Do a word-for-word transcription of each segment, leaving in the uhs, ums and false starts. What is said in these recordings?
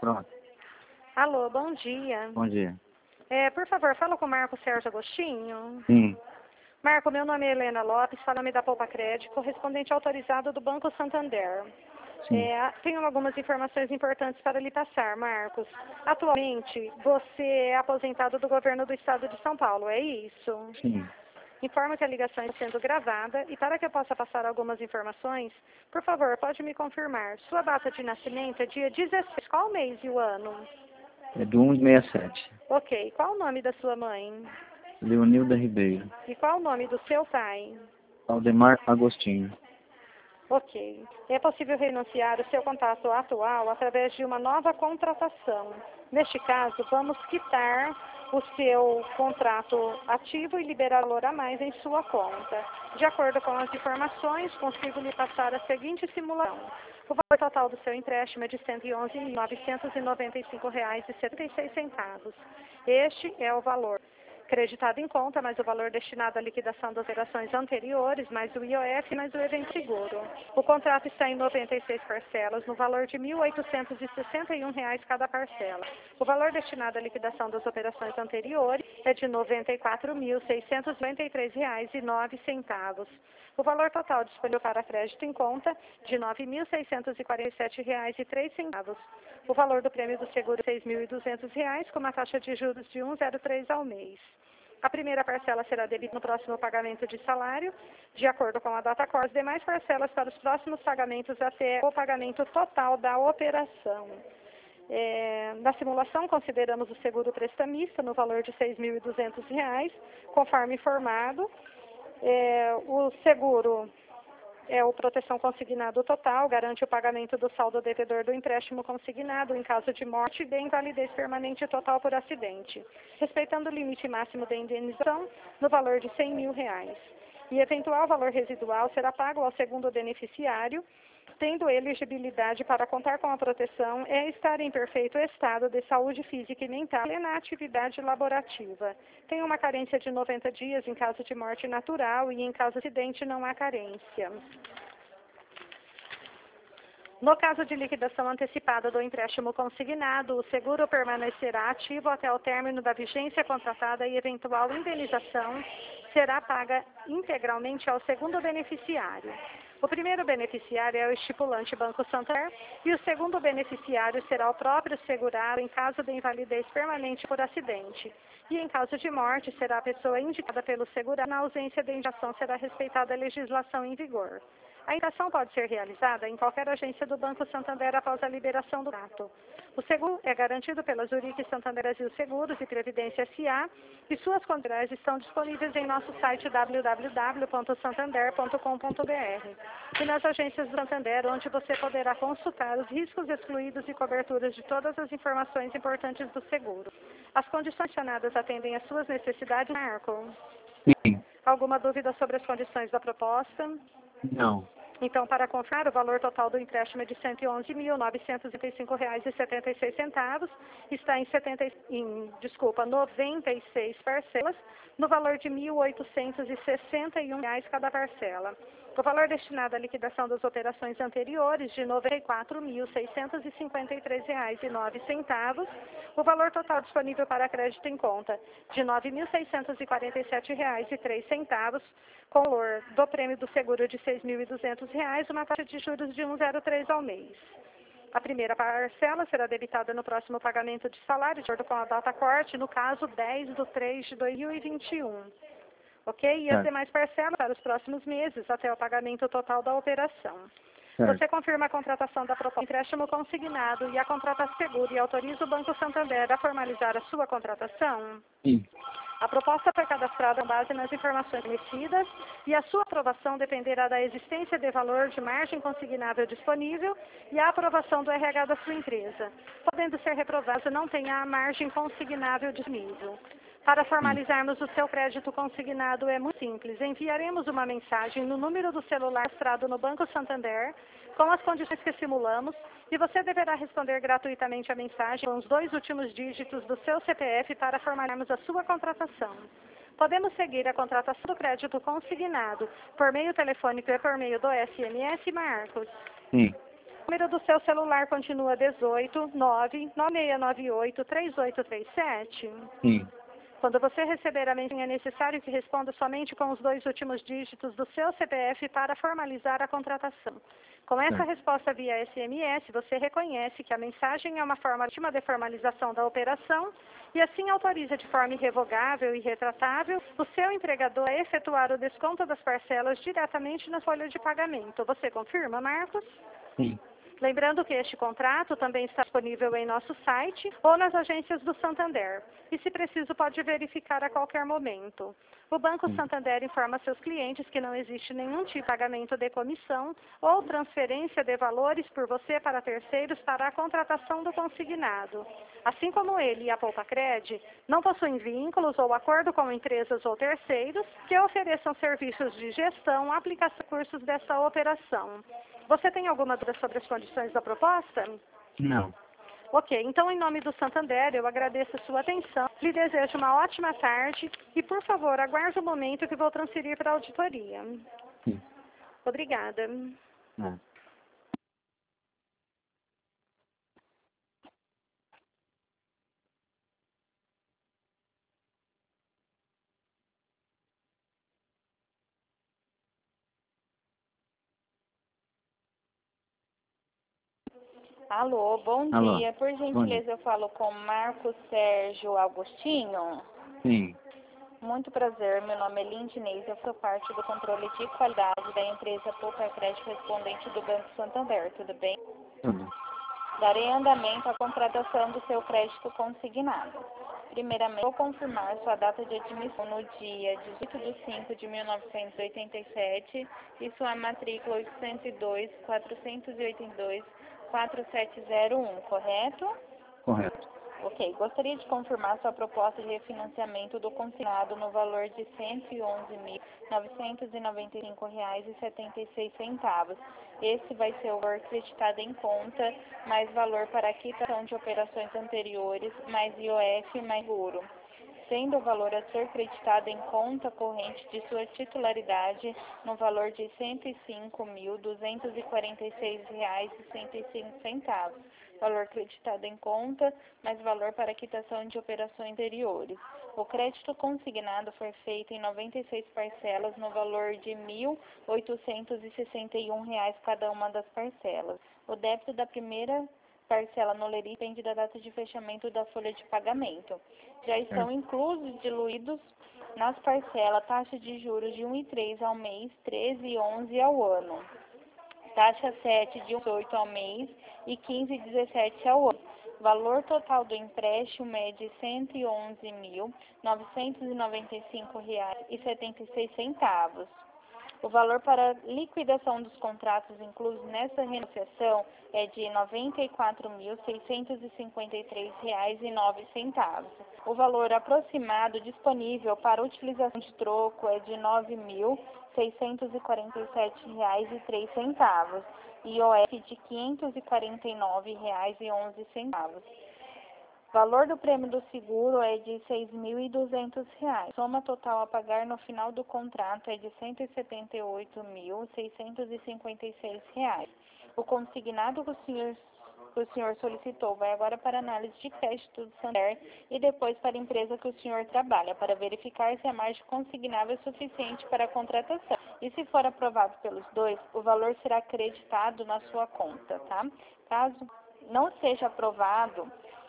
pronto. Alô, bom dia. Bom dia. É, por favor, fala com o Marco Sérgio Agostinho. Sim. Marco, meu nome é Helena Lopes, fala-me da Poupa Crédito, correspondente autorizado do Banco Santander. Sim. É, tenho algumas informações importantes para lhe passar, Marcos. Atualmente, você é aposentado do governo do estado de São Paulo, é isso? Sim. Informo que a ligação está sendo gravada e para que eu possa passar algumas informações, por favor, pode me confirmar. Sua data de nascimento é dia dezesseis, qual o mês e o ano? É do um de sessenta e sete. Ok, qual o nome da sua mãe? Leonilda Ribeiro. E qual o nome do seu pai? Aldemar Agostinho. Ok. É possível renunciar o seu contrato atual através de uma nova contratação. Neste caso, vamos quitar o seu contrato ativo e liberar valor a mais em sua conta. De acordo com as informações, consigo lhe passar a seguinte simulação. O valor total do seu empréstimo é de cento e onze mil novecentos e noventa e cinco reais e setenta e seis centavos. Este é o valor creditado em conta, mais o valor destinado à liquidação das operações anteriores, mais o I O F, mais o evento seguro. O contrato está em noventa e seis parcelas, no valor de mil oitocentos e sessenta e um reais cada parcela. O valor destinado à liquidação das operações anteriores é de noventa e quatro mil seiscentos e noventa e três reais e nove centavos. O valor total disponível para crédito em conta de nove mil seiscentos e quarenta e sete reais e três centavos. O valor do prêmio do seguro é seis mil e duzentos reais, com uma taxa de juros de um vírgula zero três ao mês. A primeira parcela será debida no próximo pagamento de salário, de acordo com a data corte. As demais parcelas para os próximos pagamentos até o pagamento total da operação. É, na simulação, consideramos o seguro prestamista no valor de seis mil e duzentos reais, conforme informado. É, o seguro é o proteção consignado total, garante o pagamento do saldo devedor do empréstimo consignado em caso de morte e de invalidez permanente total por acidente, respeitando o limite máximo de indenização no valor de cem mil reais. E eventual valor residual será pago ao segundo beneficiário, tendo elegibilidade para contar com a proteção, é estar em perfeito estado de saúde física e mental e na atividade laborativa. Tem uma carência de noventa dias em caso de morte natural e em caso de acidente não há carência. No caso de liquidação antecipada do empréstimo consignado, o seguro permanecerá ativo até o término da vigência contratada e eventual indenização será paga integralmente ao segundo beneficiário. O primeiro beneficiário é o estipulante Banco Santander e o segundo beneficiário será o próprio segurado em caso de invalidez permanente por acidente. E em caso de morte, será a pessoa indicada pelo segurado. Na ausência de indicação, será respeitada a legislação em vigor. A indicação pode ser realizada em qualquer agência do Banco Santander após a liberação do contrato. O seguro é garantido pela Zurique Santander Brasil Seguros e Previdência S A e suas condições estão disponíveis em nosso site w w w ponto santander ponto com ponto b r e nas agências do Santander, onde você poderá consultar os riscos excluídos e coberturas de todas as informações importantes do seguro. As condições mencionadas atendem às suas necessidades, Marco? Sim. Alguma dúvida sobre as condições da proposta? Não. Então, para confirmar, o valor total do empréstimo é de cento e onze mil novecentos e trinta e cinco reais e setenta e seis centavos, está em, setenta, em desculpa, noventa e seis parcelas, no valor de mil oitocentos e sessenta e um reais cada parcela. O valor destinado à liquidação das operações anteriores de noventa e quatro mil seiscentos e cinquenta e três reais e nove centavos, o valor total disponível para crédito em conta de nove mil seiscentos e quarenta e sete reais e três centavos, com o valor do prêmio do seguro de seis mil e duzentos reais, uma taxa de juros de um vírgula zero três ao mês. A primeira parcela será debitada no próximo pagamento de salário, de acordo com a data corte, no caso dez de três de dois mil e vinte e um. Ok? E as Certo. demais parcelas para os próximos meses, até o pagamento total da operação. Certo. Você confirma a contratação da proposta de empréstimo consignado e a contrata seguro e autoriza o Banco Santander a formalizar a sua contratação? Sim. A proposta foi cadastrada com base nas informações conhecidas e a sua aprovação dependerá da existência de valor de margem consignável disponível e a aprovação do R H da sua empresa. Podendo ser reprovado, não tenha a margem consignável disponível. Para formalizarmos o seu crédito consignado é muito simples. Enviaremos uma mensagem no número do celular registrado no Banco Santander com as condições que simulamos e você deverá responder gratuitamente a mensagem com os dois últimos dígitos do seu C P F para formalizarmos a sua contratação. Podemos seguir a contratação do crédito consignado por meio telefônico e por meio do S M S, Marcos? Sim. O número do seu celular continua dezoito, nove, nove seis nove oito, três oito três sete? Sim. Quando você receber a mensagem, é necessário que responda somente com os dois últimos dígitos do seu C P F para formalizar a contratação. Com essa Certo. resposta via S M S, você reconhece que a mensagem é uma forma legítima de formalização da operação e assim autoriza de forma irrevogável e retratável o seu empregador a efetuar o desconto das parcelas diretamente na folha de pagamento. Você confirma, Marcos? Sim. Lembrando que este contrato também está disponível em nosso site ou nas agências do Santander. E, se preciso, pode verificar a qualquer momento. O Banco Sim. Santander informa seus clientes que não existe nenhum tipo de pagamento de comissão ou transferência de valores por você para terceiros para a contratação do consignado. Assim como ele e a Poupacred, não possuem vínculos ou acordo com empresas ou terceiros que ofereçam serviços de gestão, aplicação de cursos dessa operação. Você tem alguma dúvida sobre as condições da proposta? Não. Ok, então em nome do Santander, eu agradeço a sua atenção, lhe desejo uma ótima tarde e, por favor, aguarde o momento que vou transferir para a auditoria. Sim. Obrigada. É. Alô, bom Alô. dia. Por Bom dia. gentileza, eu falo com Marcos Sérgio Agostinho. Sim. Muito prazer, meu nome é Lindinês, eu sou parte do controle de qualidade da empresa Poupacred correspondente do Banco Santander, tudo bem? Tudo. Darei andamento à contratação do seu crédito consignado. Primeiramente, vou confirmar sua data de admissão no dia dezoito de cinco de mil novecentos e oitenta e sete e sua matrícula oitocentos e dois, quatrocentos e oitenta e dois, quatro sete zero um, correto? Correto. Ok, gostaria de confirmar sua proposta de refinanciamento do consignado no valor de cento e onze mil, novecentos e noventa e cinco reais e setenta e seis centavos. Esse vai ser o valor acreditado em conta, mais valor para a quitação de operações anteriores, mais I O F, mais juro. Sendo o valor a ser creditado em conta corrente de sua titularidade no valor de cento e cinco mil, duzentos e quarenta e seis reais e sessenta e cinco centavos. Valor creditado em conta, mais valor para quitação de operações anteriores. O crédito consignado foi feito em noventa e seis parcelas no valor de mil oitocentos e sessenta e um reais cada uma das parcelas. O débito da primeira parcela no L E R I depende da data de fechamento da folha de pagamento. Já estão inclusos e diluídos nas parcelas taxa de juros de um vírgula três ao mês, treze vírgula onze ao ano. Taxa sete de oito ao mês e quinze vírgula dezessete ao ano. Valor total do empréstimo é de cento e onze mil, novecentos e noventa e cinco reais e setenta e seis centavos. O valor para liquidação dos contratos inclusos nessa renegociação é de noventa e quatro mil, seiscentos e cinquenta e três reais e nove centavos. O valor aproximado disponível para utilização de troco é de nove mil, seiscentos e quarenta e sete reais e três centavos. I O F de quinhentos e quarenta e nove reais e onze centavos. Valor do prêmio do seguro é de seis mil e duzentos reais. Soma total a pagar no final do contrato é de cento e setenta e oito mil, seiscentos e cinquenta e seis reais. O consignado que o senhor, que o senhor solicitou vai agora para análise de crédito do Santander e depois para a empresa que o senhor trabalha, para verificar se a margem consignável é suficiente para a contratação. E se for aprovado pelos dois, o valor será acreditado na sua conta, tá? Caso não seja aprovado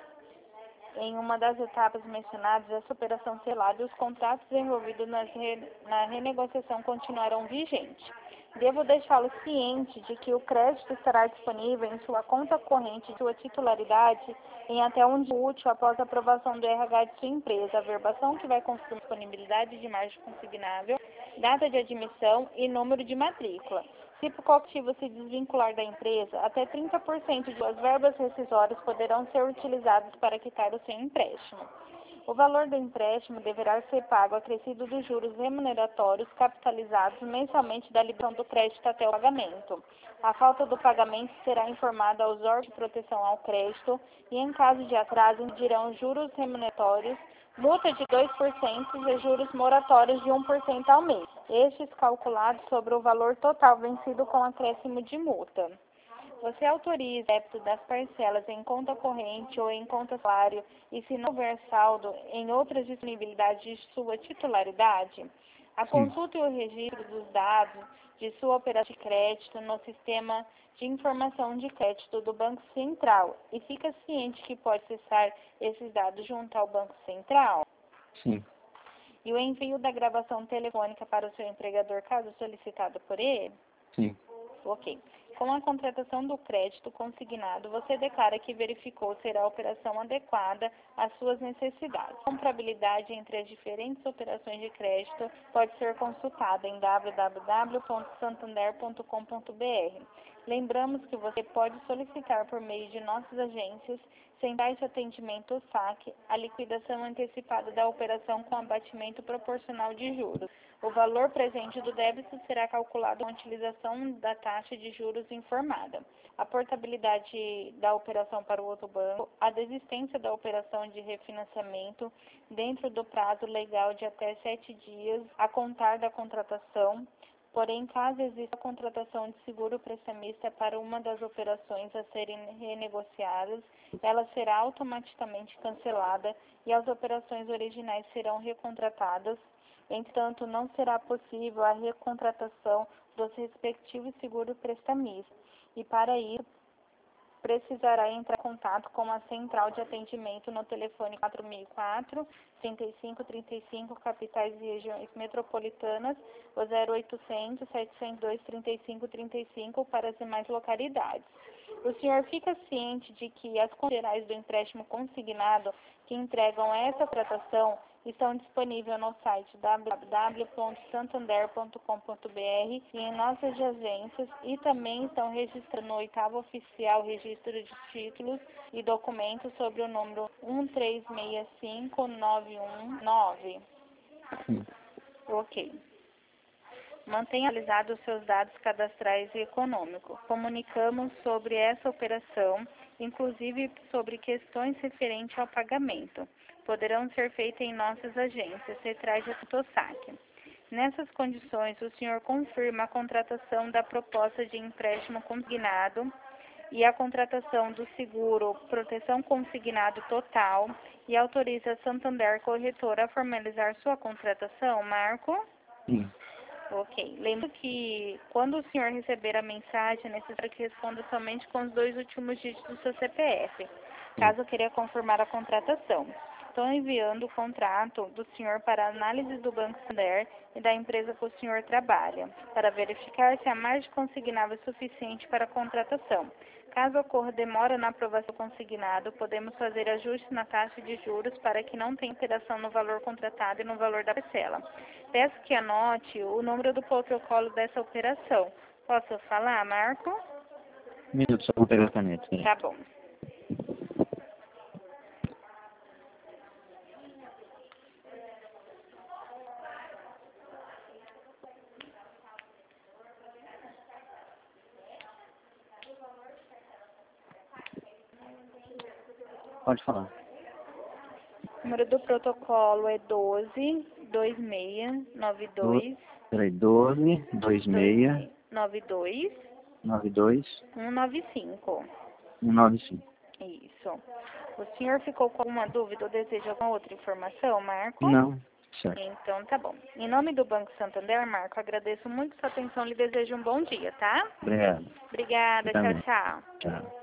em uma das etapas mencionadas, essa operação selada e os contratos envolvidos nas re... na renegociação continuarão vigentes. Devo deixá-lo ciente de que o crédito estará disponível em sua conta corrente de sua titularidade em até um dia útil após a aprovação do R H de sua empresa, a verbação que vai confirmar a disponibilidade de margem consignável, data de admissão e número de matrícula. Se por qualquer motivo se desvincular da empresa, até trinta por cento de suas verbas rescisórias poderão ser utilizadas para quitar o seu empréstimo. O valor do empréstimo deverá ser pago acrescido dos juros remuneratórios capitalizados mensalmente da liberação do crédito até o pagamento. A falta do pagamento será informada aos órgãos de proteção ao crédito e, em caso de atraso, incidirão juros remuneratórios, multa de dois por cento e juros moratórios de um por cento ao mês, estes calculados sobre o valor total vencido com acréscimo de multa. Você autoriza o débito das parcelas em conta corrente ou em conta salário e se não houver saldo em outras disponibilidades de sua titularidade? A Sim. consulta e o registro dos dados de sua operação de crédito no sistema de informação de crédito do Banco Central e fica ciente que pode acessar esses dados junto ao Banco Central? Sim. E o envio da gravação telefônica para o seu empregador, caso solicitado por ele? Sim. Ok. Com a contratação do crédito consignado, você declara que verificou ser a operação adequada às suas necessidades. A comparabilidade entre as diferentes operações de crédito pode ser consultada em w w w ponto santander ponto com ponto b r. Lembramos que você pode solicitar por meio de nossas agências centrais de atendimento ou saque a liquidação antecipada da operação com abatimento proporcional de juros. O valor presente do débito será calculado com a utilização da taxa de juros informada. A portabilidade da operação para o outro banco, a desistência da operação de refinanciamento dentro do prazo legal de até sete dias a contar da contratação. Porém, caso exista a contratação de seguro prestamista para uma das operações a serem renegociadas, ela será automaticamente cancelada e as operações originais serão recontratadas. Entretanto, não será possível a recontratação dos respectivos seguros prestamistas e, para isso, precisará entrar em contato com a Central de Atendimento no telefone quatro mil e quatro, trinta e cinco trinta e cinco, capitais e regiões metropolitanas, ou zero oitocentos, setecentos e dois, trinta e cinco trinta e cinco para as demais localidades. O senhor fica ciente de que as condições gerais do empréstimo consignado que entregam essa tratação estão disponíveis no site w w w ponto santander ponto com ponto b r e em nossas agências e também estão registrados no oitavo oficial registro de títulos e documentos sobre o número um três seis cinco nove um nove. Sim. Ok. Mantenha atualizados os seus dados cadastrais e econômicos. Comunicamos sobre essa operação, inclusive sobre questões referentes ao pagamento. Poderão ser feitas em nossas agências, centrais de saque. Nessas condições, o senhor confirma a contratação da proposta de empréstimo consignado e a contratação do seguro proteção consignado total e autoriza a Santander Corretora a formalizar sua contratação, Marco? Sim. Ok. Lembro que quando o senhor receber a mensagem, é necessário que responda somente com os dois últimos dígitos do seu C P F, caso queira confirmar a contratação. Estou enviando o contrato do senhor para análise do Banco Santander e da empresa que o senhor trabalha, para verificar se a margem consignável é suficiente para a contratação. Caso ocorra demora na aprovação do consignado, podemos fazer ajustes na taxa de juros para que não tenha alteração no valor contratado e no valor da parcela. Peço que anote o número do protocolo dessa operação. Posso falar, Marco? Um minuto, só vou pegar a caneta. Né? Tá bom. Pode falar. O número do protocolo é doze, vinte e seis, noventa e dois, Peraí, doze, vinte e seis, noventa e dois, noventa e dois, cento e noventa e cinco. cento e noventa e cinco. Isso. O senhor ficou com alguma dúvida ou deseja alguma outra informação, Marco? Não, certo. Então, tá bom. Em nome do Banco Santander, Marco, agradeço muito sua atenção e lhe desejo um bom dia, tá? Obrigado. Obrigada. Também. Tchau, tchau. Tchau.